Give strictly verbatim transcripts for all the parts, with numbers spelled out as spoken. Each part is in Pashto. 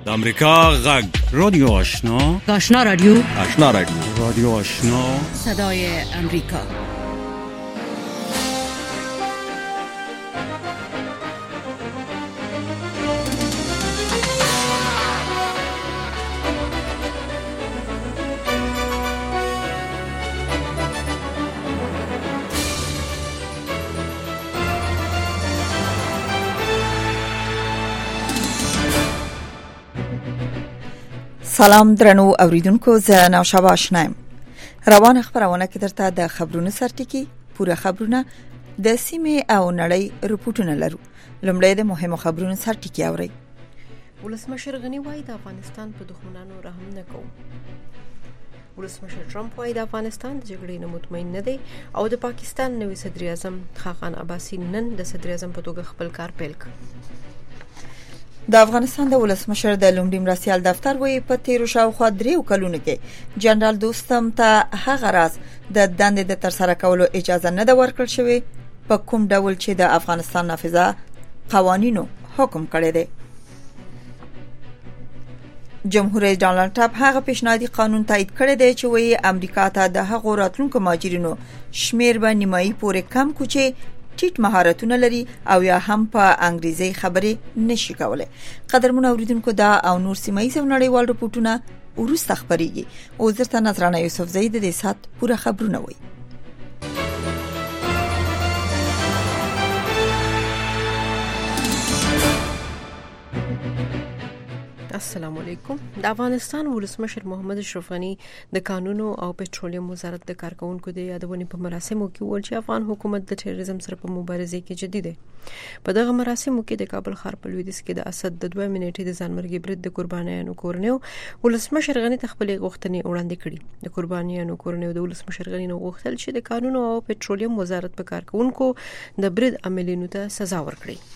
د امریکا غږ رادیو آشنا آشنا رادیو آشنا رادیو رادیو آشنا صدای امریکا. سلام درنو اوریدونکو، زه نوشابه آشنایم. روان خبرونه کې درته د خبرونو سرټکی پوره خبرونه د سیمې او نړۍ رپورټونه لرو. لومړی د مهمو خبرونو سرټکی اورئ. ولسمشر غنی وایي د افغانستان په دښمنانو رحم نه کوو. ولسمشر ټرمپ وایي د افغانستان د جګړې نه مطمئن نه دی او د پاکستان نوی صدر اعظم خاقان عباسي نن د صدر اعظم په توګه خپل کار پیل کړ. د افغانستان د ولسمشر د لومړي مرستیال دفتر وایي په تیرو شاوخوا دریو کلونو کې جنرال دوستم ته هغه راز د دندې د ترسره کولو اجازه نه ده ورکړل شوې په کوم ډول چې د افغانستان نافذه قوانینو حکم کړی دی. جمهور رئیس ډانلډ ټرمپ هغه پیشنهادي قانون تایید کړی دی چې وایي امریکا ته د هغو راتلونکو مهاجرینو شمیر به نیمایي پورې کم کړي چې ټیټ مهارتونه لري او یا هم په انګریزي خبرې نشي کولای. قدرمن اوریدونکو، دا او نور سیمایي او نړیوال رپورټونه ورسته خبريږي. او زرته نظرانه یوسف زید د سات پوره خبرونه وایي. السلام علیکم. د افغانستان ولسمشر محمد اشرف غنی د قانونو او پټرولیم وزارت د کارکونکو د یادونې په مراسمو کې ویل چې افغان حکومت د تروریزم سره په مبارزه کې جدي دی. په دغه مراسمو کې د کابل ښار په لویدیځ کې د اسد د دوه منټې د ځانمرګي برید د قربانیانو کورنیو ولسمشر غنی ته خپل غوښتنې وړاندې کړې. د قربانیانو کورنیو د ولسمشر غنی نو غوښتل چې د قانونو او پټرولیم وزارت په کارکونکو د برید عملینو ته سزا ورکړي.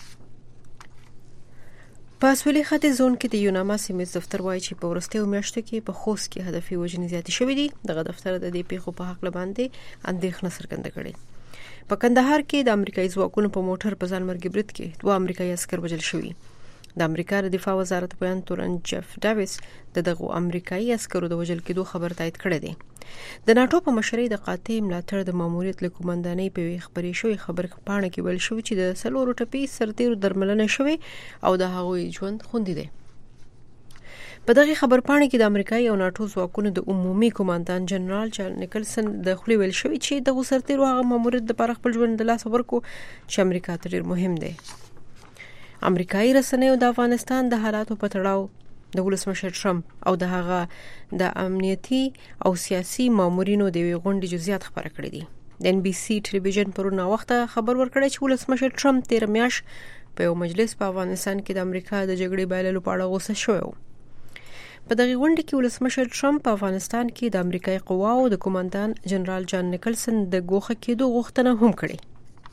په سویلي ختیځ زون کې د یوناما سیمې دفتر وایي چې په ورستیو میاشتو کې په خوست کې هدفي وژنې زیاتې شوې دي. دغه دفتر د دې پیښو په حق باندې اندېښنه څرګنده کړې. په کندهار کې د امریکایي ځواکونو په موټر په ځانمرګي برید کې دوه امریکایي عسکر وژل شوي. د امریکا د دفاع وزارت بیان تورن جف ډاویس د دغه امریکایي عسکرو د وژل کېدو خبر تایید کړی دی. د ناتو په مشرۍ د قاطع ملاتړ د ماموریت له قومندانۍ په خبرې شوې خبر پاڼه کې ویل شوی چې د سلورو ټپي سرتیرو درملنه شوې او د هغوی ژوند خوندي دی. په دغه خبر پاڼه کې د امریکایي او ناتو ځواکونو د عمومي قومندان جنرال چارلز نیکلسن د خپل ویل شوی چې د سرتیرو هغه ماموریت د لپاره خپل ژوند د لاس ورکو چې امریکا ته ډیر مهم دی. امریکایي رسنیو د افغانستان د حالاتو په تړاو د ولسمشر ټرمپ او د هغه د امنیتي او سیاسي مامورینو د غونډې جزئیات خبره کړې دي. د ان بي سي ټلویزیون پرون وخت خبر ورکړی چې ولسمشر ټرمپ تیر میاش په یو مجلس په افغانستان کې د امریکا د جګړې بایللو په اړه غوسه شوی و. په دغه غونډه کې ولسمشر ټرمپ په افغانستان کې د امریکایي قواو د قومندان جنرال جان نیکلسن د ګوښه کېدو غوښتنه هم کړې.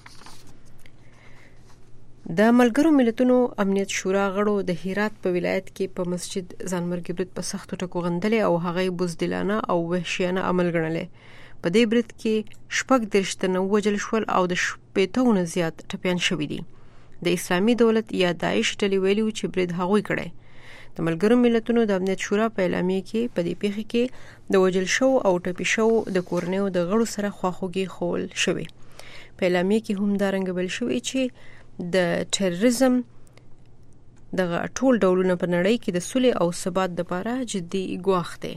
د ملګرو ملتونو امنیت شورا غړو د هرات په ولایت کې په مسجد ځانمرګي برید په سختو ټکو غندلې او هغه بزدلانه او وحشیانه عمل ګڼلې. په دې برید کې شپږ دېرش تنه وژل شول او د شپېتو نه زیات ټپیان شوي دي. د اسلامي دولت یا داعش ډلې ویلي چې برید هغوی کړی. د ملګرو ملتونو د امنیت شورا په اعلامیه کې په دې پیښه کې د وژل شو او ټپي شو د کورنیو د غړو سره خواخوږي ښوول شوې. په اعلامیه کې هم دا رنګ ویل شوی چې د تروریزم دغه ټول ډولونه په نړۍ کې د سولې او ثبات لپاره جدي ګواښ دی.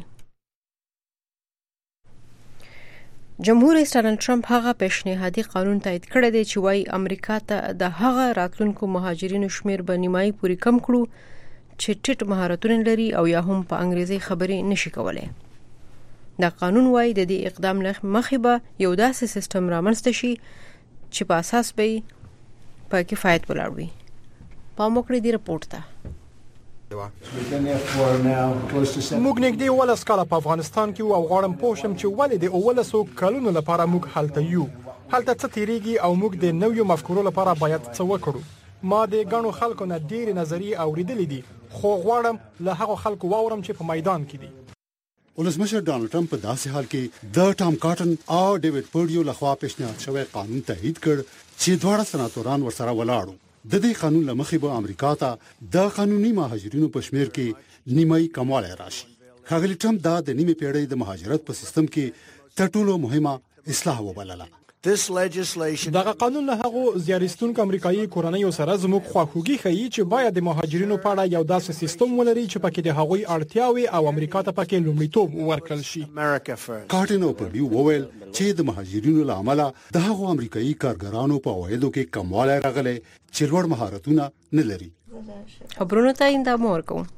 جمهور رئیس ډانلډ ټرمپ هغه پیشنهادي قانون تایید کړی دی چې وايي امریکا ته د هغه راتلونکو مهاجرینو شمیر به نیمایي پورې کم کړو چې ټیټ مهارتونه لري او یا هم په انګریزي خبرې نشي کولای. دا قانون وايي د دې اقدام مخې به یو داسې سیستم رامنځته شي چې په اساس به په کفایت ولاړ وي. په موکړې دی رپورټ ته موږ نږدې ولس کاله په افغانستان کې او غواړم پوه شم چې ولې د اولسو کلونو لپاره موږ هلته یو هلته څه تیریږي او موږ د نویو مفکورو لپاره باید څه وکړو. ما د غنو خلکو نه ډېر نظری اوریدلې دي خو غواړم له هغه خلکو واورم چې په میدان کې دي. ولسمشر ډانلډ ټرمپ په داسې حال کې د ټام کاټن او ډیوډ پورډیو لخوا پیشنهاد شوی قانون تایید کړ چې دواړه سناتوران ورسره ولاړو. د دې قانون لمخې به امریکا ته د قانوني مهاجرینو په شمیر کې نیمایي کموالی راشي. ښاغلي ټرمپ دا د نیمه پیړۍ د مهاجرت په سیستم کې تر ټولو مهمه اصلاح وبلله. دغه قانون له هغه زیارستونکو امریکایي کورنیو سره زموږ خواخوږي ښیي چې باید د مهاجرینو په اړه یو داسې سیستم ولري چې پکې د هغوی اړتیاوي او امریکا ته پکې لومړیتوب ورکړل شي. کارټن او پرډیو وویل چې د مهاجرینو له امله د هغو امریکایي کارګرانو په عوایدو کې کموالی راغلی چې لوړ مهارتونه نه لري. خبرونه ته اندام ورکوم.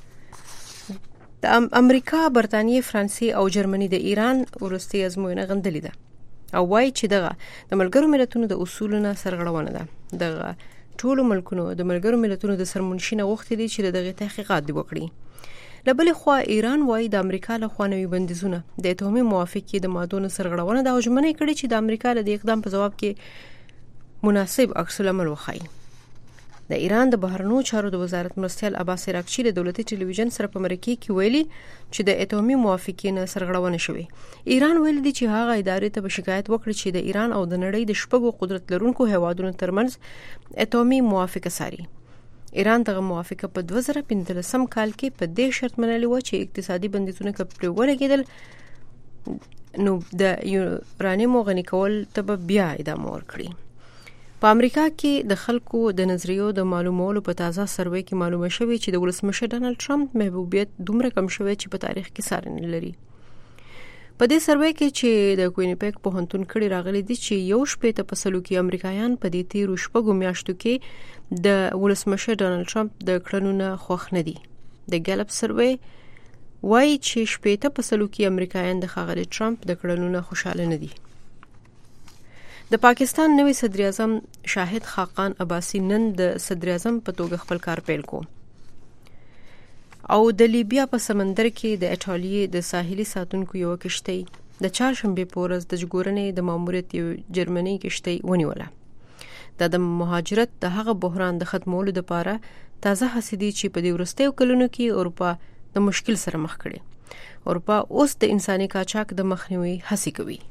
د امریکا، برتانیې، فرانسې او جرمني د ایران ورستي ازموینه غندلې ده او وايي چې دغه د ملګرو ملتونو د اصولونو سرغړونه ده. دغه ټولو ملکونو د ملګرو ملتونو د سرمنشي نه غوښتي دي چې دغه تحقیقات دی وکړي. له بلې خوا ایران وايي د امریکا له خوا نوي بندیزونه د اتومي موافقې د مادونو سرغړونه ده او ژمنه کړې چې د امریکا له اقدام په جواب کې مناسب عکس العمل وښيي. د ایران د بهرنیو چارو د وزارت مرستیال عباس عراقچي له دولتي ټلویزیون سره په مرکه کې ویلي چې د اتومي موافقې نه سرغړونه شوې. ایران ویل دي چې هغه ادارې ته شکایت وکړي چې د ایران او د نړۍ د شپږو قدرت لرونکو هیوادونو ترمنځ اتومي موافقه ساري. ایران دغه موافقه په دوه زره پنځلسم کال کې په دې شرط منلې و چې اقتصادي بندیزونه کپړې ولګېدل نو د یورانیم غني کول ته بیا ادامه ورکړي. په امریکا کې د خلکو د نظریو د معلومولو په تازه سروې کې معلومه شوې چې د ولسمشر ډانلډ ټرمپ محبوبیت دومره کم شوی چې په تاریخ کې ساری نه لري. په دې سروې کې چې د کوینیپیک پوهنتون کړي راغلي دي چې یو شپېته په سلو کې امریکایان په دې تیرو شپږو میاشتو کې د ولسمشر ډانلډ ټرمپ د کړنو نه خوښ نه دي. د ګالپ سروې وايي چې شپېته په سلو کې امریکایان د ښاغلي ټرمپ د کړنو نه خوشاله نه دي. د پاکستان نوی صدر اعظم شاهد خاقان عباسی نن د صدر اعظم په توګه خپل کار پیل کو او د لیبیا په سمندر کې د ایټالیا د ساحلي ساتونکو یو کشتۍ د چهارشنبه په ورځ د ژغورنې د ماموریت یو جرمني کشتۍ ونیوله. دا د مهاجرت د هغه بحران د ختمولو لپاره تازه هڅې دي چې په دې وروستیو کلونو کې اروپا د مشکل سره مخ کړي. اروپا اوس د انساني قاچاق د مخنیوي هڅې کوي.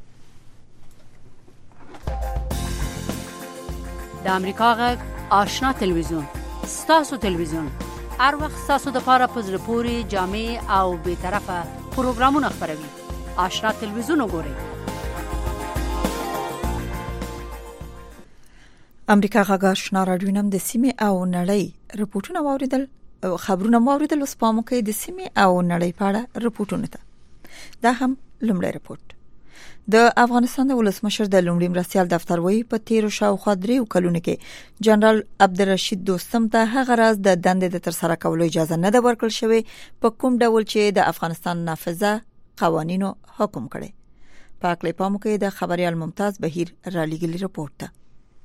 د امریکا غږ آشنا تلویزیون ستاسو تلویزیون هر وخت ستاسو د پاره په زړه پورې جامع او به طرفه پروګرامونه خبروي. آشنا تلویزیون وګورئ. امریکا غږ آشنا رادیو نم د سیمې او نړۍ رپورټونه واوریدل خبرونه واوریدل اوس په موقع د سیمې او نړۍ په اړه رپورټونه ده. دا هم لومړی رپورټ. د افغانستان د ولسمشر د لومړي مرستیال دفتر وایي په تیرو شاوخوا دریو کلونو کې جنرال عبدالرشید دوستم ته هغه راز د دندې د ترسره کولو اجازه نه ده ورکړل شوې په کوم ډول چې د افغانستان نافذه قوانینو حکم کړي. په اکلې پام کې د خبريال ممتاز بهیر را لېږلي رپورټ ته.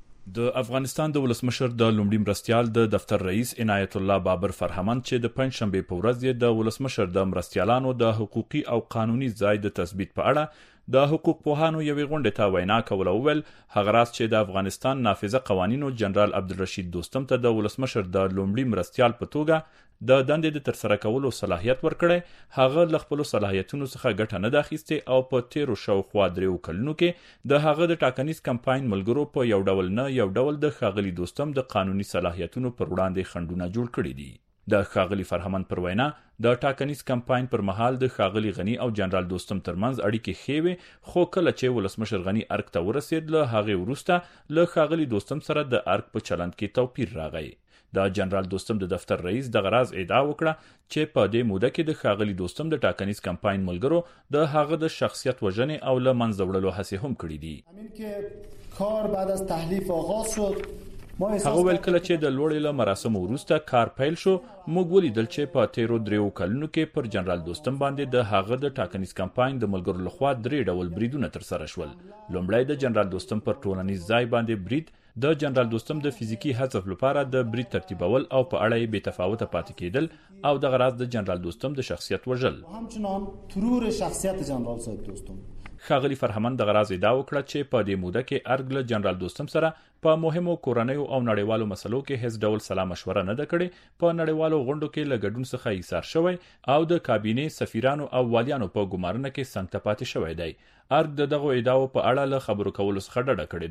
د افغانستان د ولسمشر د لومړي مرستیال د دفتر رئیس عنایت الله بابر فرهمند چې د پنځشنبه په ورځ د ولسمشر د مرستیالانو د حقوقي او قانوني ځای د تثبیت په اړه د حقوق پوهانو یوې غونډې ته وینا کوله وویل هغه راز چې د افغانستان نافذه قوانینو جنرال عبدالرشید دوستم ته د ولسمشر د لومړي مرستیال په توګه د دندې د ترسره کولو صلاحیت ورکړي. هغه له خپل صلاحیتونو څخه ګټه نه اخیسته او په تیرو شاوخوا دریو کلونو کې د هغه د ټاکنیز کمپاین ملګرو په یو ډول نه یو ډول د ښاغلي دوستم د قانوني صلاحیتونو پر وړاندې خنډونه جوړ کړي دي. د ښاغلي فرهمند پر وینا د ټاکنیز کمپاین پر مهال د ښاغلي غنی او جنرال دوستم ترمنځ اړیکې ښې وې خو کله چې ولسمشر غنی ارګ ته ورسېد له هغې وروسته له ښاغلي دوستم سره د ارګ په چلند کې توپیر راغی. د جنرال دوستم د دفتر رئیس دغه راز ادعا وکړه چې په دې موده کې د ښاغلي دوستم د ټاکنیز کمپاین ملګرو د هغه د شخصیت وژنې او له منځه وړلو هڅې هم کړې دي. همین که کار بعد از تحلیف آغاز شد هغه ویل کله چې د لوړې له مراسمو وروسته کار پیل شو موږ ولیدل چې په تیرو دریو کلونو کې پر جنرال دوستم باندې د هغه د ټاکنیز کمپاین د ملګرو لخوا درې ډول بریدونه ترسره شول. لومړی د جنرال دوستم پر ټولنیز ځای باندې برید، د جنرال دوستم د فزیکی هدف لپاره د برید ترتیبول او په اړه یې بې تفاوته پاتې کېدل او د غراض د جنرال دوستم د شخصیت وژل. همچنان ترور شخصیت جنرال صاحب دوستم. ښاغلي فرهمند د غراض ادعا وکړه چې په دې موده کې ارګ له جنرال دوستم سره په مهمو کورنیو او نړیوالو مسلو کې هیڅ ډول سلا مشوره نه ده کړې. په نړیوالو غونډو کې له ګډون څخه ایثار شوی او د کابینې سفیرانو او والیانو په ګمارنه کې څنګه پاتې شوی دی. ارګ د دغه ادعاو په اړه له خبرو کولو څخه ډډه کړې ده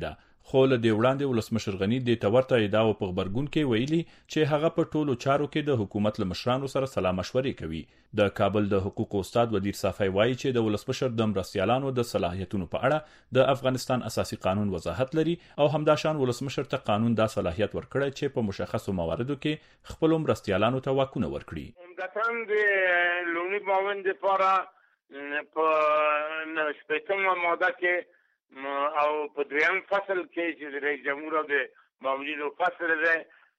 خو له دې وړاندې ولسمشر غني د تورته ادعاو په خبرګون کې ویلي چې هغه په ټولو چارو کې د حکومت له مشرانو سره سلا مشورې کوي. د کابل د حقوقو استاد ودیر صافی وایي چې د ولسمشر د مرستیالانو د صلاحیتونو په اړه د افغانستان اساسي قانون وضاحت لري او همداشان ولسمشر ته قانون دا صلاحیت ورکړي چې په مشخصو مواردو کې خپل مرستیالانو ته واکونه ورکړي. همداشان د لومړي معاون لپاره په شپږمه ماده کې او په دویم فصل کې چې د رئیس جمهور او د معاونینو فصل ده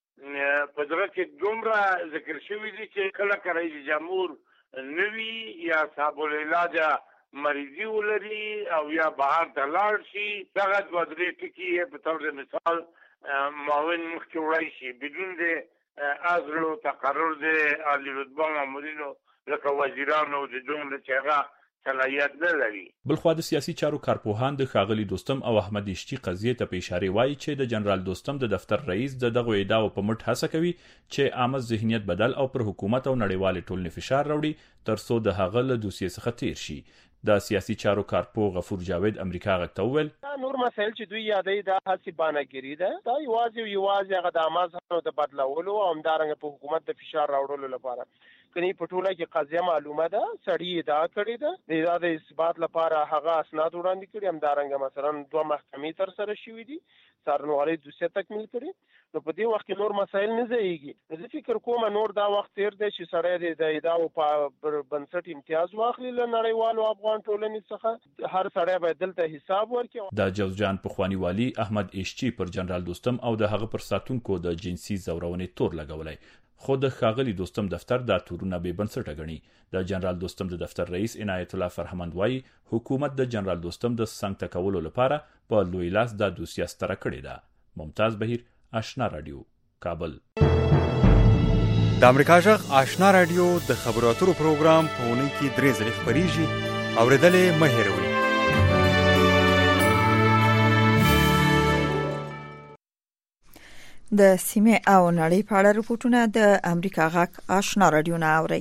په دغه کې دومره ذکر شوی دی چې کله کله رئیس جمهور نوی یا صاحب العلاج مریضي ولري او یا بهر ته لاړ شي دغه دوه درې ټکي په تور مثال معاون مخکې وړای شي بدون د ازرو تقرر د عالی رتبه مامورینو لکه وزیرانو د دومره چې هغه صلاحیت نه لري. بلخوا د سیاسي چارو کارپوهان د ښاغلي دوستم او احمد اشتي قضیې ته په اشاره وایي چې د جنرال دوستم د دفتر رئیس د دغه ادعاو په مټ هڅه کوي چې عامه ذهنیت بدل او پر حکومت او نړیوال ټولنې فشار راوړي ترڅو د هغه له دوسیې څخه تیر شي. د سیاسي چارو کارپو غفور جاوید امریکا غږ وویل نور مسایل چې دوی یادې د هڅې بانګری ده دا یوازې یوازې هغه د امازونو د بدلولو او همدارنګه په حکومت د فشار راوړلو لپاره کني په ټوله کې قضیه معلومه ده سړی ادعا کړې ده د اثبات لپاره هغه اسناد وړاندې کړي همدارنګه مثلا دوه محکمې تر سره شوې دي څارنوالۍ دوسیه تکمیل کړي نو په دې وخت کې نور مسایل نه ځایږي زه فکر کوم نور دا وخت تیر دی چې سړی د ادعاو په بنسټ امتیاز واخلي له نړیوالو افغان ټولنې څخه هر سړی باید دلته حساب ورکړي. د جوزجان پخوانی والی احمد اشچی پر جنرال دوستم او د هغه پر ساتونکو د جنسي زورونې تور لګولای خو د ښاغلي دوستم دفتر دا تورونه به بنسټه غني. د جنرال دوستم د دفتر رئیس عنایت الله فرهمند وایي حکومت د جنرال دوستم د څنګ تکولو لپاره په لوی لاس د دوسیه ستره کړې ده. ممتاز بهیر آشنا رادیو کابل. د امریکا جغ آشنا رادیو د خبرو اترو پروګرام په اونۍ کې درې ځلې خبريږي اوریدلې مه هېروئ. د سیمه او نړۍ په اړه رپورټونه د امریکا غږ آشنا رادیو نه اوري.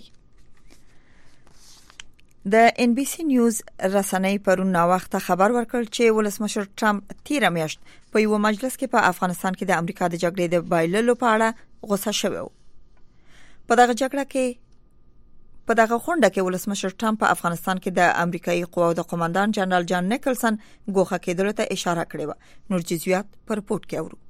د ان بي سي نیوز رسنۍ پرون نا وخت خبر ورکړ چې ولسمشر ټرمپ تیر میاشت په یو مجلس کې په افغانستان کې د امریکا د جګړې د بایللو په اړه غوسه شوی و. په دغه جګړه کې په دغه خونده کې ولسمشر ټرمپ په افغانستان کې د امریکایي قواو د قوماندان جنرال جان نیکلسن ګوښه کېدلو ته اشاره کړې و. نور جزئیات په رپورت کې اورو.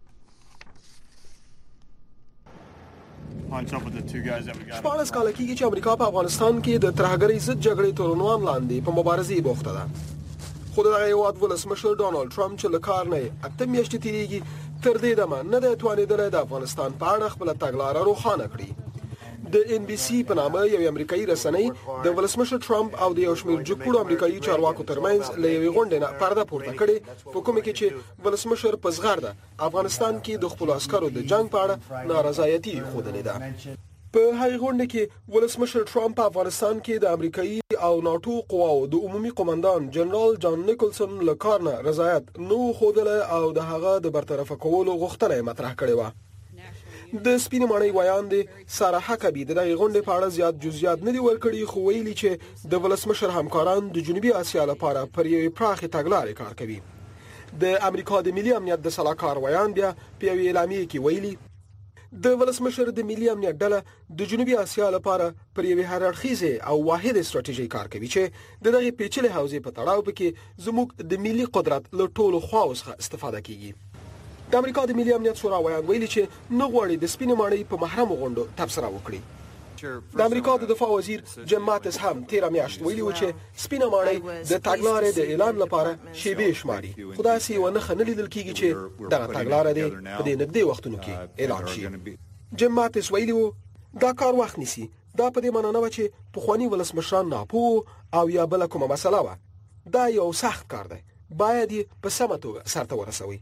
شپاړس کاله کېږي چې امریکا په افغانستان کې د ترهګرۍ ضد جګړې تر عنوان لاندې په مبارزې بوخته ده. خو دغه هیواد ولسمشر ډونالد ټرمپ چې له کار نه اته میاشتې تېرېږي تر دې دمه نه دی توانېدلی د افغانستان په اړه خپله تګلاره روښانه کړي. د ان بي سي په نامه یو امریکایي رسنۍ د ولسمشر ټرمپ او د یو شمېر جګپوړو امریکایي چارواکو ترمنځ له یوې غونډې نه پرده پورته کړې په کومه کې چې ولسمشر په زغرده افغانستان کې د خپلو عسکرو د جنگ په اړه نارضایتي ښودلې ده. په هغه غونډه کې ولسمشر ټرمپ په افغانستان کې د امریکایي او ناتو قواو د عمومي قوماندان جنرال جان نیکلسن له کار نه رضایت نو ښودله او د هغه د برطرفه کولو غوښتنه مطرح کړې وه. د سپینې ماڼۍ ویان دی ساره حکبي د دغه غونډې په اړه زیات جزئیات نه دي ورکړي خو ویلي چې د ولسمشر همکاران د جنوبي اسیا لپاره پر یوې پراخې تګلارې کار کوي. د امریکا د ملي امنیت د سلاکار ویان بیا په یوې اعلامیې کې ویلي د ولسمشر د ملي امنیت ډله د جنوبي اسیا لپاره پر یوې هررخیزه او واحد استراتیژي کار کوي چې د دغه پیچلې حوزې په تړاو کې زموږ د ملي قدرت له ټولو خواو څخه استفاده کیږي. د امریکا د ملي امنیت شورا ویان ویلي چې نه غواړي د سپینې ماڼۍ په محرمو غونډو تبصره وکړي. د امریکا د دفاع وزیر جیم ماتس هم تیر میاشت ویلي و چې سپینه ماڼۍ د تګلارې د اعلان لپاره شیبې شماري خو داسې یوه نښه نه لیدل کیږي چې دغه تګلاره دې په دې نږدې وختونو کې اعلان شي. جیم ماتس ویلي و دا کار وخت نیسي. دا په دې معنی نه و چې پخواني ولسمشران ناپوه او یا بله کومه مسله وه. دا یو سخت کار دی باید یې په سمه توګه سرته ورسوي.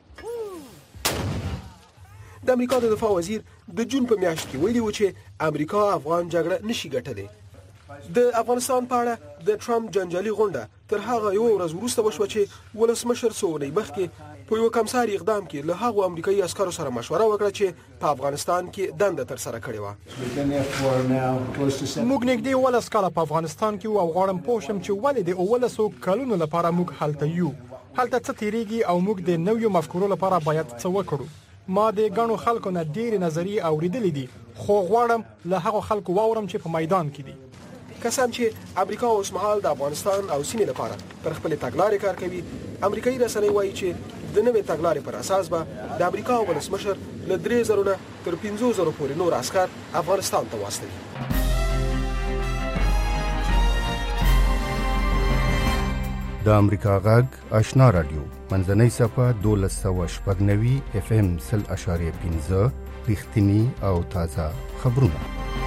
د امریکا د دفاع وزیر د جون په میاشت کې ویلي و چې امریکا افغان جګړه نشي ګټلی. د افغانستان په اړه د ټرمپ جنجالي غونډه تر هغه یو ورځ وروسته وشوه چې ولسمشر څو ورځې مخکې په یو کمساري اقدام کې له هغو امریکایي عسکرو سره مشوره وکړه چې په افغانستان کې دنده ترسره کړې وه. موږ نږدې اوولس کاله په افغانستان کې او غواړم پوه شم چې ولې د اوولسو کلونو لپاره موږ هلته یو هلته څه تیریږي او موږ د نویو مفکورو لپاره باید څه وکړو. ما د غنو خلکو نه ډېر نظری اوریدلې دي، خو غواړم له هغه خلکو واورم چې په میدان کې دي. کسان چې امریکا اوس مهال د افغانستان او سیمې لپاره پر خپل تګلارې کار کوي، امریکایي رسنۍ وایي چې د نوې تګلارې پر اساس به د امریکا ولسمشر له درې زرو نه تر پنځو زرو پورې نور عسکر افغانستان ته واستوي. د امریکا غږ آشنا رادیو منځنۍ صفحه دولس سوه شپږ نوي اف ام سل اشاریه پنځه رښتینی او تازه خبرونه.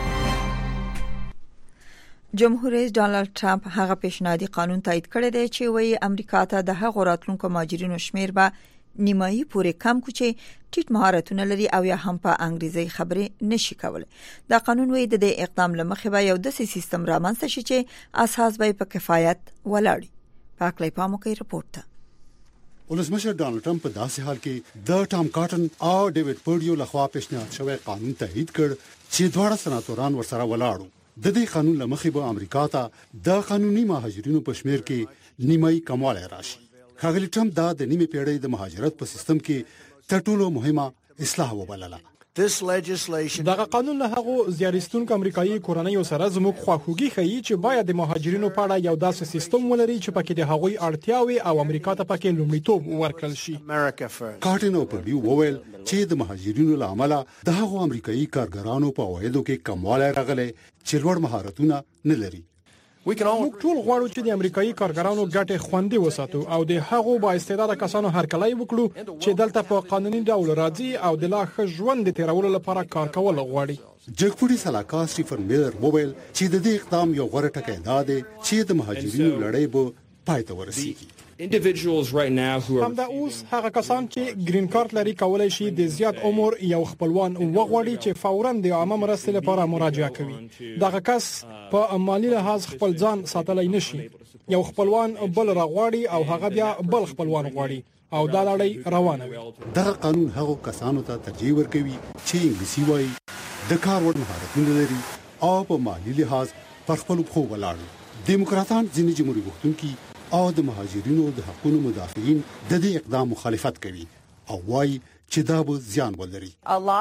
جمهور رئیس ډانلډ ټرمپ هغه پیشنهادي قانون تایید کړی دی چې وایي امریکا ته د هغو راتلونکو مهاجرینو شمیر به نیمایي پورې کم کړي چې ټیټ مهارتونه لري او یا هم په انګریزي خبرې نشي کولای. دا قانون وایي د دې اقدام لمخې به یو داسې سیستم رامنځته شي چې اساس به په کفایت ولاړ وي. پاکلې پامو کوي رپورټ ته. ولسمشر ډانلډ ټرمپ په داسې حال کې د ټام کاټن او ډیوډ پورډیو لخوا پیشنهاد شوی قانون تایید کړ چې دواړه سناتوران ورسره ولاړو. د دې قانون لمخې به امریکا ته د قانوني مهاجرینو په شمیر کې نیمایي کموالی راشي. ښاغلي ټرمپ دا د نیمه پیړۍ د مهاجرت په سیستم کې تر ټولو مهمه اصلاح وبلله. دغه قانون له هغه زیارستونکو امریکایي کورنیو سره زموږ خواخوږي ښیي چې باید د مهاجرینو په اړه یو داسې سیستم ولري چې پکې د هغوی اړتیاوي او امریکا ته پکې لومړیتوب ورکړل شي. کارټن او پورډیو وویل چې د مهاجرینو لامل د هغو امریکایي کارګرانو په عوایدو کې کموالی راغلی چې لوړ مهارتونه نه لري. موږ ټول غواړو چې د امریکایي کارګرانو ګټې خوندي وساتو او د هغو با استعداده کسانو هرکلی وکړو چې دلته په قانوني ډول راځي او د لا ښه ژوند تیرولو لپاره کار کول غواړي. جګپوړي سلاکار سټیفن میلر وویل چې د دې اقدام یو غوره ټکی دا دی چې د مهاجرینو لړۍ به پای ته ورسیږي. individuals right now who are همدا اوس هغه کسان چې گرین کارت لري کولای شي د زیات عمر یو خپلوان وغوړي چې فورا د عامه مرستې لپاره مراجعه کوي. دغه کس په مالی لحاظ خپل ځان ساتلای نشي. یو خپلوان بل راغواړي او هغه بیا بل خپلوان غواړي او دا لړۍ روانه وي. دغه قانون هغه کسانو ته ترجیح ورکوي چې انګلیسي وایي، د کار وړ مهارتونه لري او په مالی لحاظ پر خپل خو ولاړ. دیموکراتان ځینې جمهوریت غوښتونکي او د مهاجرینو د حقوقو مدافعین د دې اقدام مخالفت کوي او وايي چې دا به زیان ولري.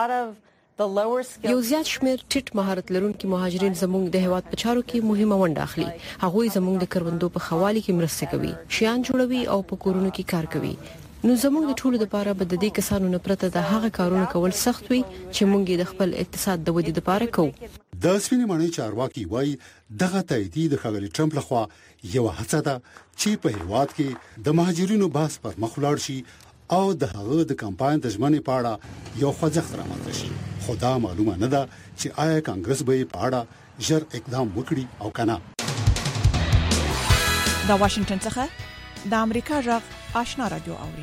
یو زیات شمیر ټیټ مهارت لرونکي مهاجرین زموږ د هیواد په چارو کې مهمه ونډه اخلي. هغوی زموږ د کروندو په خوالي کې مرسته کوي، شیان جوړوي او په کورونو کې کار کوي. نو زموږ د ټولو لپاره به د دې کسانو نه پرته د هغه کارونه کول سخت وي چې موږ د خپل اقتصاد د ودې لپاره کوو. د سپینې ماڼۍ چارواکي وايي دغه تایید د ښاغلي ټرمپ لخوا یو هڅه ده چې په هیواد کې د مهاجرینو بحث پر مخ ولاړ شي او د هغه د کمپاین د ژمنې په اړه یو خوځښت رامنځته شي. خو دا معلومه نه ده چې آیا کانګرس به په اړه ژر اقدام وکړي او کنه. د واشنگټن څخه د امریکا غږ آشنا رادیو اوري.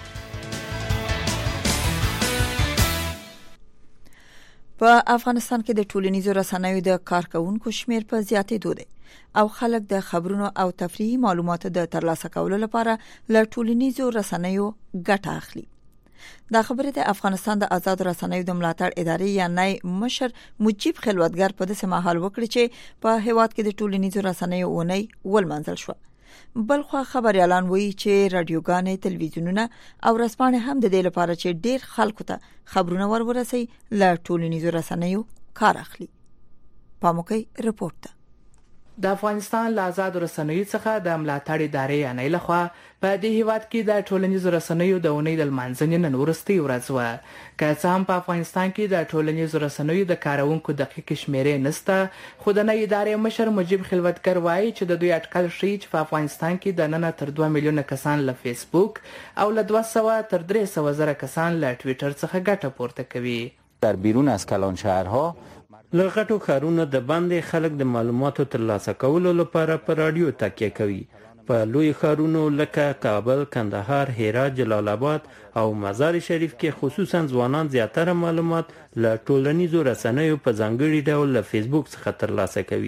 په افغانستان کې د ټولنیزو رسنیو د کارکونکو شمیر په زیاتېدو دی او خلک د خبرونو او تفریحي معلوماتو د ترلاسه کولو لپاره له ټولنیزو رسنیو ګټه اخلي. دا خبره د افغانستان د آزاد رسنیو د ملاتړ ادارې یا نای مشر مجيب خلوتګر په داسې مهال وکړي چې په هیواد کې د ټولنیزو رسنیو اونۍ ولمنځل شو. بلخو خبريالان وایي چې رادیوګانې، تلویزیونونه او رسنۍ هم د دې لپاره چې ډېر خلکو ته خبرونه ورورسي له ټولنیزو رسنیو کار اخلي. پاموکي رپورټ. د افغانستان له آزاد رسنیو څخه د ملاتړ ادارې یا نه لخوا په دې هیواد کې د ټولنیزو رسنیو د اونۍ د لمانځنې نن ورستي ورځ و. که څه هم په افغانستان کې د ټولنیزو رسنیو د کارونکو دقیق شمیرې نشته، خو د نړۍ ادارې مشر مجيب خلوتګر وایي چې د دوی اټکل ښیي چې په افغانستان کې د نن تر دوه میلیونه کسان له فیسبوک او له دوه سوه تر درې سوه زره کسان له ټوئیټر څخه ګټه پورته کوي. در بیرون از کلان شهرها لغټو خارونه د باندې خلک د معلوماتو ترلاسه کولو لپاره په رادیو تکیه کوي. په لوی خارونو لکه کابل، کندهار، هرات، جلال آباد او مزار شریف کې خصوصا ځوانان زیاتره معلومات له ټولنیزو رسنیو په ځانګړي ډول له فیسبوک څخه ترلاسه کوي.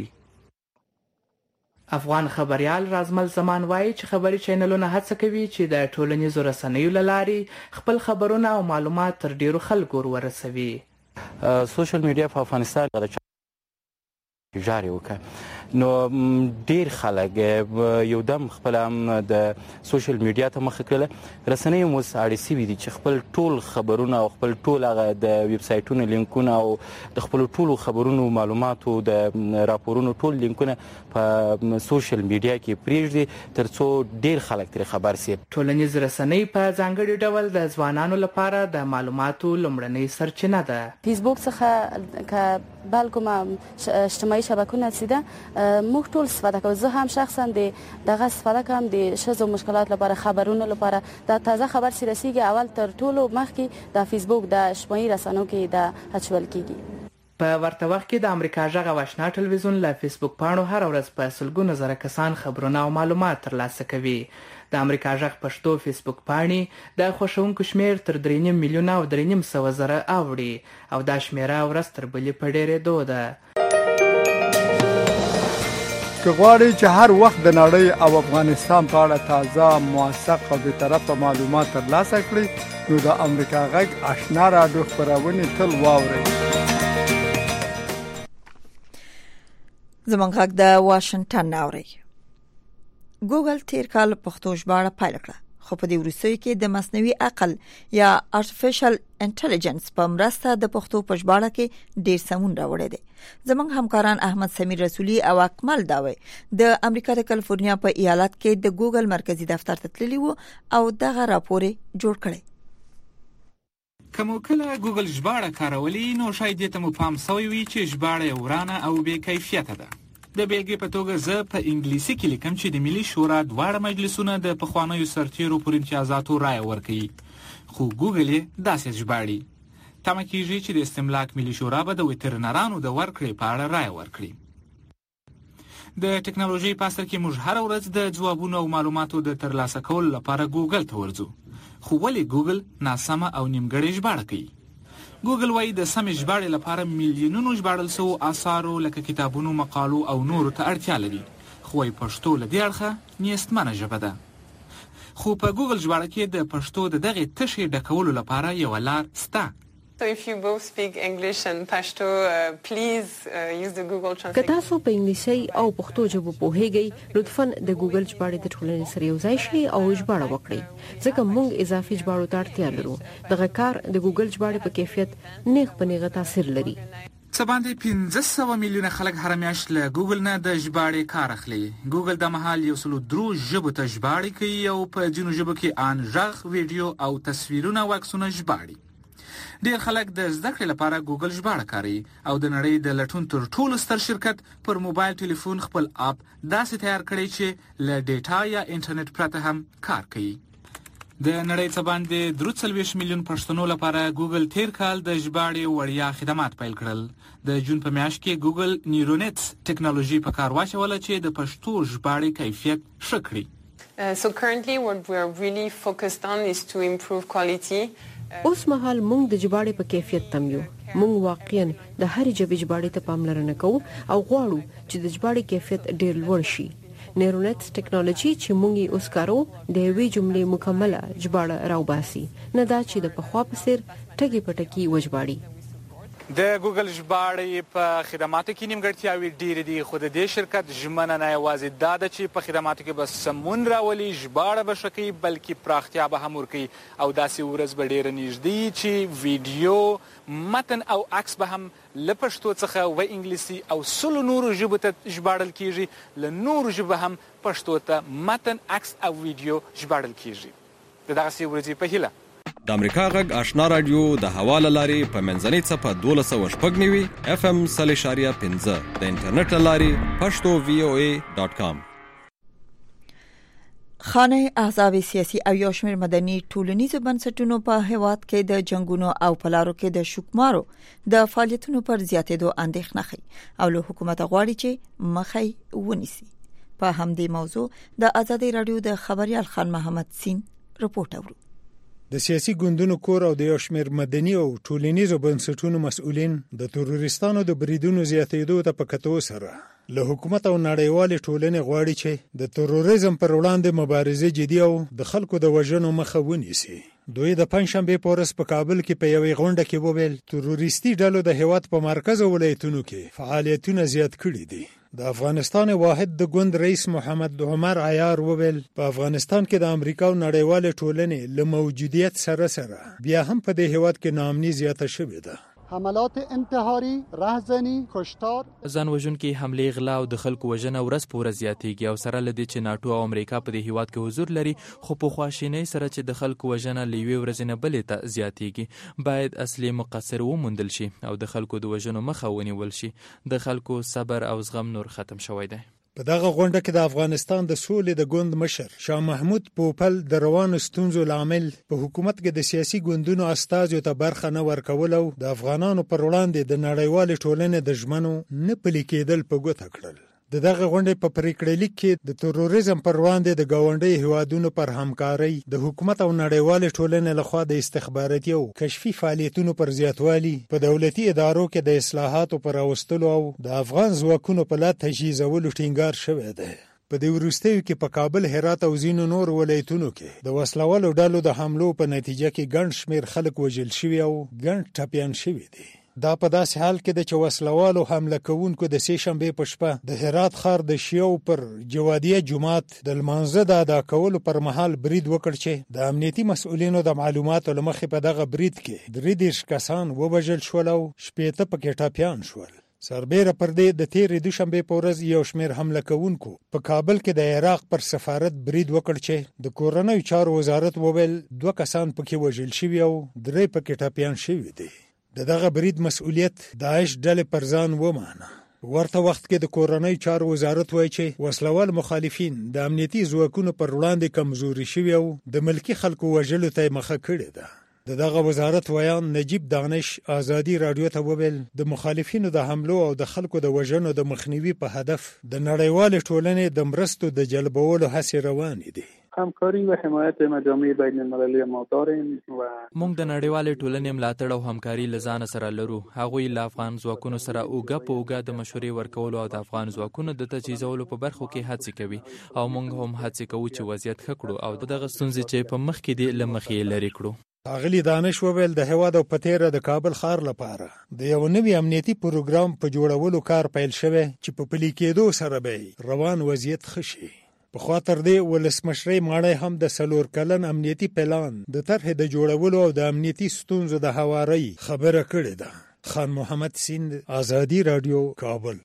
افغان خبريال رازمل زمان وایي چې خبري چینلونه هڅه کوي چې د ټولنیزو رسنیو لارې خپل خبرونه او معلومات تر ډیرو خلکو ورسوي. سوشل میډیا په افغانستان کې جاري وکړه نو ډیر خلک یو دم خپل د سوشل میډیا ته مخ کړل رسنۍ مو ساړي سی وی دي چې خپل ټول خبرونه او خپل ټول هغه د ویب سایټونو لینکونه او د خپل ټول خبرونو معلوماتو د راپورونو ټول لینکونه په سوشل میډیا کې پریږدي ترڅو ډیر خلک تر خبر سي. ټولنیز رسنۍ په ځانګړي ډول د ځوانانو لپاره د معلوماتو لومړنۍ سرچینه ده. فیسبوک څخه ک بل کوم اجتماعي شبکونه سیده موږ ټول استفاده کوو. زه هم شخصا د دغه استفاده کوم د شذو مشکلات لپاره خبرونو لپاره د تازه خبر سي رسیږي اول تر ټولو مخکې د فیسبوک د اجتماعي رسنیو کې د اچول کیږي. په ورته وخت کې د امریکا غږ او آشنا ټلویزیون له فیسبوک پاڼو هر ورځ په سلګونو زره کسان خبرونه او معلومات ترلاسه کوي. د امریکا غږ پښتو فیسبوک پاڼې د خوښونکو شمیر تر درې نیم میلیونه او درې نیم سوه زره اوړي او دا شمیره ورځ تر بلې په ډېرېدو ده. که غواړئ چې هر وخت د نړۍ او افغانستان په اړه تازه موثق او بېطرفه معلومات ترلاسه کړئ نو د امریکا غږ آشنا راډیو خپرونې تل واورئ. زمونږ غږ د واشنگټن اوري. ګوګل تیر کال پښتو ژباړه پیل کړه خو په دې وروستیو کې د مصنوعي عقل یا ارتفیشل انټيليجنس په مرسته د پښتو په ژباړه کې ډیر سمون راوړی دی. زمونږ همکاران احمد سمیر رسولي او اکمل داوي د امریکا د کالیفورنیا په ایالت کې د ګوګل مرکزی دفتر ته تللی وو او دغه راپور جوړ کړی. کوم کله ګوګل ژباړه کارولي نو شاید ته مو پام سوی وي چې ژباړه ورانه او بې کیفیته ده. د بیلګې په توګه زه په انګلیسي کې لیکم چې د ملي شورا دواړه مجلسونه د پخوانیو سرتیرو پر امتیازاتو رایه ورکوي خو ګوګل یې داسې ژباړي. تمه کیږي چې د استملاک ملي شورا به د وترنرانو د ورکړې په اړه رایه ورکړي. د ټکنالوژي په اثر کې موږ هر ورځ د ځوابونو او معلوماتو د ترلاسه کولو لپاره ګوګل ته ورځو خو ولې ګوګل ناسمه او نیمګړې ژباړه کوي؟ ګوګل وايي د سمې ژباړې لپاره میلیونونو ژباړل شوو آثارو لکه کتابونو، مقالو او نورو ته اړتیا لري خو وايي پښتو له دې اړخه نیستمنه ژبه ده. خو په ګوګل ژباړه کې د پښتو د دغې تشې ډکولو لپاره یوه لار سته. So if you both speak English and Pashto, uh, please uh, use the Google Translate. که تاسو په انګلیسي او پښتو ژبه پوهیږئ لطفاً د ګوګل ژباړې د ټولنې سره یو ځای شئ او ژباړه وکړئ ځکه موږ اضافي ژباړو ته اړتیا لرو. دغه کار د ګوګل ژباړې په کیفیت نیغ په نیغه تاثیر لري. څه باندې پنځه سوه میلیونه خلک هره میاشت له ګوګل نه د ژباړې کار اخلي. ګوګل د مهال یو سلو درو ژبو ته ژباړې کوي او په ځینو ژبو کې آن غږ، ویډیو او تصویرونه او عکسونه ژباړي. ډیر خلک د زده کړې لپاره ګوګل ژباړه کاروي او د نړۍ د لټون تر ټولو ستر شرکت پر موبایل ټلیفون خپل اپ داسې تیار کړی چې له ډیټا یا انټرنیټ پرته هم کار کوي. د نړۍ څخه باندې درې څلوېښت میلیون پښتنو لپاره ګوګل تیر کال د ژباړې وړیا خدمات پیل کړل. د جون په میاشت کې ګوګل نیورونیټ ټکنالوژي په کار واچوله چې د پښتو ژباړې کیفیت ښه کړي. Uh, so currently what we are really focused on is to improve quality. اوس مهال موږ د ژباړې په کیفیت تم یو. موږ واقعاً د هرې ژبې ژباړې ته پاملرنه کوو او غواړو چې د ژباړې کیفیت ډیر لوړ شي. نیورونیټ ټکنالوژي چې موږ یې اوس کاروو د یوې جملې مکمله ژباړه راوباسي نه دا چې د پخوا په څیر ټکي په ټکي وژباړي. د ګوګل ژباړې په خدماتو کې نیمګړتیاوې ډېرې دي خو د دې شرکت ژمنه نه یوازې دا ده چې په خدماتو کې به سمون راولي، ژباړه به ښه کوي بلکې پراختیا به هم ورکوي او داسې ورځ به ډېره نږدې چې ویډیو، متن او عکس به هم له پښتو څخه و انګلیسي او سلو نورو ژبو ته ژباړل کیږي، له نورو ژبو هم پښتو ته متن، عکس او ویډیو ژباړل کیږي. د دغسې ورځې په هیله د امریکا غږ آشنا رادیو د هوا له لارې په منځنۍ څپه دولس سوه شپږ نوي اف ام سل اشاریه پنځه د انټرنیټ له لارې پښتو وی او ای ډاټ کام. خانه احزاب سیاسي او یو شمېر مدني ټولنیزو بنسټونو په هیواد کې د جنگونو او پلارو کې د شکمارو د فعالیتونو پر زیاتېدو اندېښنه کوي او له حکومت غواړي چې مخې ونیسي. په همدې موضوع د ازادي رادیو د خبريال خان محمد سین رپورټ اورو. د سیاسي ګوندونو کور او د یو شمېر مدني او ټولنیزو بنسټونو مسؤلین د تروریستانو د بریدونو زیاتېدو ته په کتو سره له حکومت او نړیوالې ټولنې غواړي چې د تروریزم پر وړاندې مبارزه جدي او د خلکو د وژنو مخه ونیسي. دوی د پنځشنبه په ورځ په کابل کې په یوې غونډه کې وویل تروریستي ډلو د هیواد په مرکز او ولایتونو کې فعالیتونه زیات کړي دي. د افغانستان واحد د ګوند رئیس محمد عمر عیار وویل په افغانستان کې د امریکا او نړیوال ټولنې له موجودیت سره سره بیا هم په دې هیواد کې ناامني زیاته شوې ده. حملات انتحاري، رهزنی، کشتار، ځان وژونکي حملې، غلا او د خلکو وژنه ورځ په ورځ زیاتېږي او سره له دې چې ناټو او امریکا په دې هیواد کې حضور لري، خو په خواشینۍ سره چې د خلکو وژنه له یوې ورځې نه بلې ته زیاتېږي. باید اصلي مقصر وموندل شي او د خلکو د وژنو مخه ونیول شي. د خلکو صبر او زغم نور ختم شوی دی. په دغه غونډه کې د افغانستان د سولې د ګوند مشر شاه محمود پوپل د روانو ستونزو لامل په حکومت کې د سیاسي ګوندونو استازو ته برخه نه ورکول او د افغانانو پر وړاندې د نړیوال ټولنې د ژمنو نه پلي کېدل په ګوته کړل. د دغه غونډې په پریکړه لیک کې د تروریزم پر وړاندې د گاونډي هیوادونو پر همکارۍ د حکومت او نړیوال ټولنې لخوا د استخباراتي او کشفي فعالیتونو پر زیاتوالي، په دولتي ادارو کې د اصلاحاتو پر راوستلو او د افغان ځواکونو په لا تجهیزولو ټینګار شوی دی. په دې وروستیو کې په کابل، هرات او ځینو نور ولایتونو کې د وسلوالو ډلو د حملو په نتیجه کې ګڼ شمېر خلک وژل شوي او ګڼ ټپیان شوي دي. دا په داسې حال کې د چې وسلوالو حمله کوونکو د سې شنبې په شپه د هرات ښار د شیعو پر جوادیه جومات د لمانځه د ادا کولو پر مهال برید وکړ چې د امنیتي مسؤلینو د معلوماتو له مخې په دغه برید کې درې دېرش کسان ووژل شول او شپېته پکې ټپیان شول. سربیره پر دې د تېرې دوشنبې په ورځ یو شمېر حمله کوونکو په کابل کې د عراق پر سفارت برید وکړ چې د کورنیو چارو وزارت وویل دوه کسان پکې وژل شوي او درې پکې ټپیان شوي دي. د دغه برید مسؤلیت داعش ډلې پر ځان ومانه. ورته وخت کې د کورنیو چارو وزارت وایي چې وسلوال مخالفین د امنیتي ځواکونو پر وړاندې کمزوري شوي او د ملکي خلکو وژلو ته مخه کړې ده. د دغه وزارت ویان نجیب دانش آزادي رادیو ته وویل د مخالفینو د حملو او د خلکو د وژنو د مخنیوي په هدف د نړیوال ټولنې د مرستو د جلبولو هڅې روانې دي. همکاری و حمایت مجامع بین المللی ما داریم و موږ د نړیوالې ټولنې ملاتړ او همکاري له ځان سره لرو. هغوی له افغان ځواکونو سره اوږه په اوږه د مشورې ورکولو او د افغان ځواکونو د تجهیزولو په برخو کې هڅې کوي او موږ هم هڅې کوو چې وضعیت ښه کړو او دغه ستونزې چې په مخ کې دي له مخې یې لرې کړو. اغلی دانش وویل د هیواد او پتیره د کابل ښار لپاره د یو نوي امنیتي پروګرام په جوړولو کار پیل شوی چې په پلي کېدو سره به روان وضعیت ښه شي. په خوا تر دې ولسمشرۍ ماڼۍ هم د څلور کلن امنیتي پلان د طرحې د جوړولو او د امنیتي ستونزو د هوارۍ خبره کړې ده. خان محمد سیند، آزادي رادیو، کابل.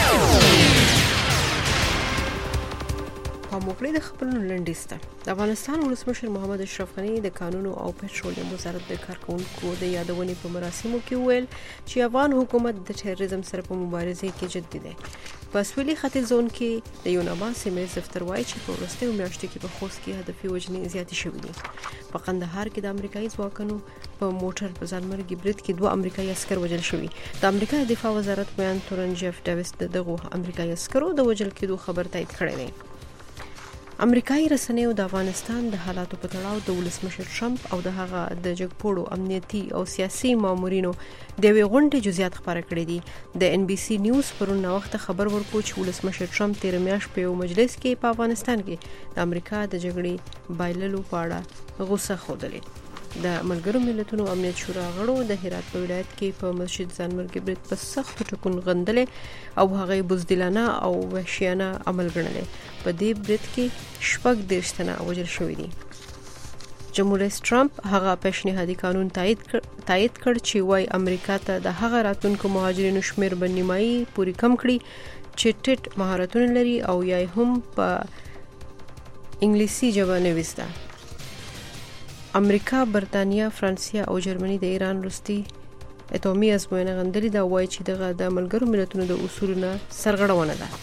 په موقع د خبرونو لنډیسته د افغانستان ولسمشر محمد اشرف غنی د قانون او پټرولیم وزارت د کارکونکو د یادونې په مراسمو کې ویل چې افغان حکومت د ټیرریزم سره په مبارزه کې جدي دی. په سویلي ختیځ زون کې د یوناما سیمې دفتر وایي چې په وروستیو میاشتو کې په خوست کې هدفي وژنې زیاتې شوې دي. په قندهار کې د امریکایي ځواکونو په موټر په ځانمرګي برید کې دوه امریکایي عسکر وژل شوي. د امریکا دفاع وزارت بیان تورن جیف ډیویس دغه امریکایي عسکرو د وژل کېدو خبر تایید کړی دی. امریکایي رسنیو د افغانستان د حالاتو په تړاو د ولسمشر ټرمپ او د هغه د جګپوړو امنیتي او سیاسي مامورینو د یوې غونډې جزئیات خبره کړي دي. د ان بي سي نیوز پرون وخت خبر ورکړ چې ولسمشر ټرمپ تیر میاشت په یو مجلس کې په افغانستان کې د امریکا د جګړې بایللو په اړه غوسه خوده. د ملګرو ملتونو امنیت شورا غړو د هرات په ولایت کې په مسجد ځانمرګي برید په سخت ټکون غندلې او هغه بزدلانه او وحشیانه عمل ګڼلې. په دې برید کې شپږ دېرش تنه وژل شوي دي. جمهور رئیس ټرمپ هغه پیشنهادي قانون تایید تایید کړ چې وايي امریکا ته د هغه راتلونکو مهاجرینو شمیر په نیمایي پورې کم کړي چې ټیټ مهارتونه لري او یا هم په انګلیسي ژبه نویسته. امریکا، برتانیا، فرانسیا او جرمني د ایران وروستي اټومي ازموینه غندلې ده. وایي چې دغه د ملګرو ملتونو د اصولو نه سرغړونه ده.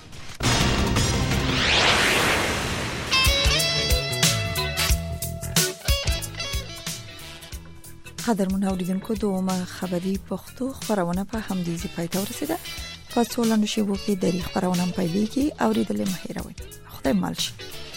قدرمن اوریدونکو دومره خبری پښتو خبرونه په همدې ځای پای ته ورسیده. په څو لاندې شیبو کې د خبرونه پیلېږي. اوریدل مه هېروئ. خدای مال شي.